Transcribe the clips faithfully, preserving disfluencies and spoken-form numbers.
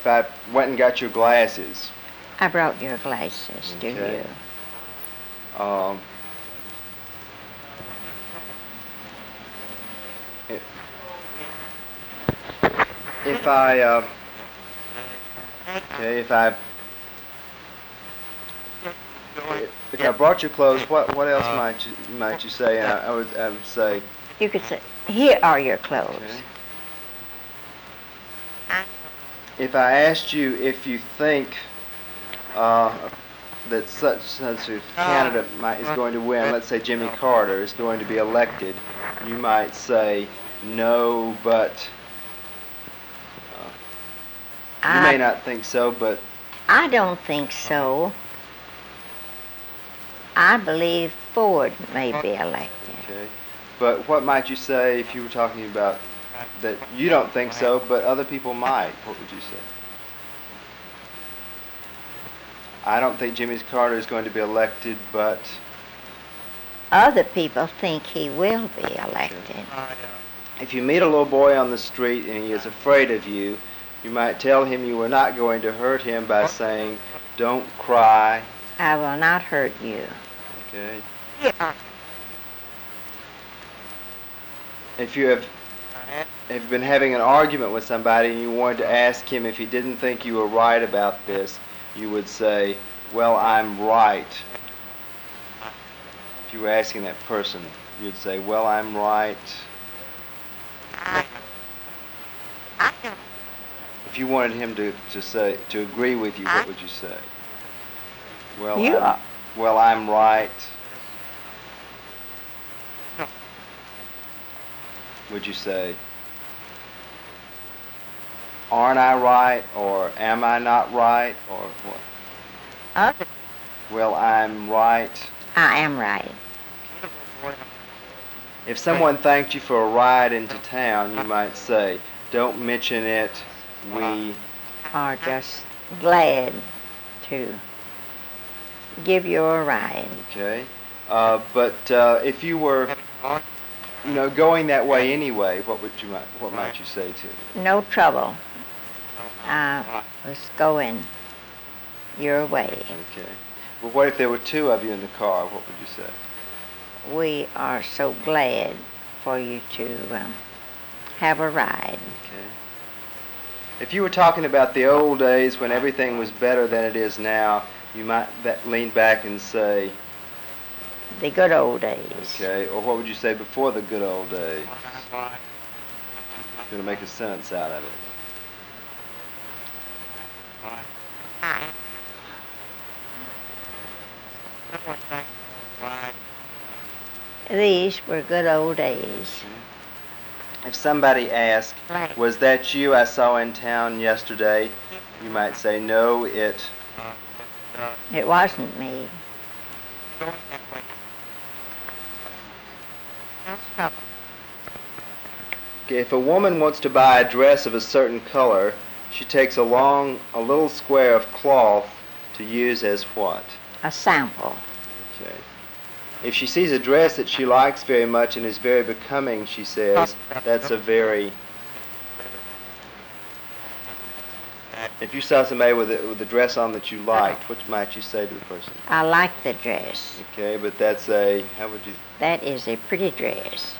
I went and got your glasses. I brought your glasses, do Okay. you? Um, if, if I, uh, okay, if I, if I brought your clothes, what what else might you might you say? And I, I would I would say. You could say, here are your clothes. Okay. If I asked you if you think uh, that such such a candidate might, is going to win, let's say Jimmy Carter is going to be elected, you might say no, but uh, you I, may not think so, but I don't think so. I believe Ford may be elected. Okay. But what might you say if you were talking about that you don't think so, but other people might? What would you say? I don't think Jimmy Carter is going to be elected, but Other people think he will be elected. Okay. If you meet a little boy on the street and he is afraid of you, you might tell him you are not going to hurt him by saying, "Don't cry." I will not hurt you. Okay. If you have have been having an argument with somebody and you wanted to ask him if he didn't think you were right about this, you would say, "Well, I'm right." If you were asking that person, you'd say, "Well, I'm right." If you wanted him to, to say to agree with you, what would you say? Well, You I'm, are. well, I'm right. Would you say, "Aren't I right?" or "Am I not right?" or what? Other. Well, I'm right. I am right. If someone thanked you for a ride into town, you might say, "Don't mention it. We Are just glad to give you a ride. Okay. Uh, but uh, if you were, you know, going that way anyway, what would you might what might you say to me? No trouble. I was going your way. Okay. Well, what if there were two of you in the car? What would you say? We are so glad for you to um, have a ride. Okay. If you were talking about the old days when everything was better than it is now, you might that lean back and say, The good old days. okay, or what would you say before the good old days? You're going to make a sentence out of it. These were good old days. If somebody asked, "Was that you I saw in town yesterday?" you might say, "No, it..." It wasn't me. Okay, if a woman wants to buy a dress of a certain color, she takes a long, a little square of cloth to use as what? A sample. Okay. If she sees a dress that she likes very much and is very becoming, she says, "That's a very..." If you saw somebody with a, with a dress on that you liked, what might you say to the person? I like the dress. Okay, but that's a, how would you... That is a pretty dress.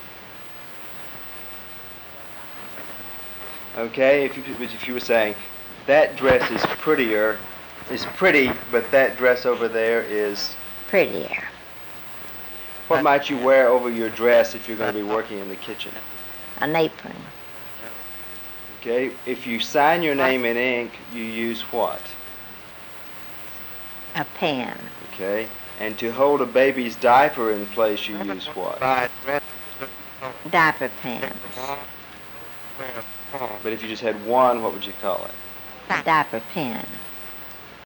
Okay, if you, if you were saying, "That dress is prettier, is pretty, but that dress over there is..." Prettier. What might you wear over your dress if you're going to be working in the kitchen? An apron. Okay, if you sign your name in ink, you use what? A pen. Okay, and to hold a baby's diaper in place, you use what? Diaper pens. But if you just had one, what would you call it? Diaper pen.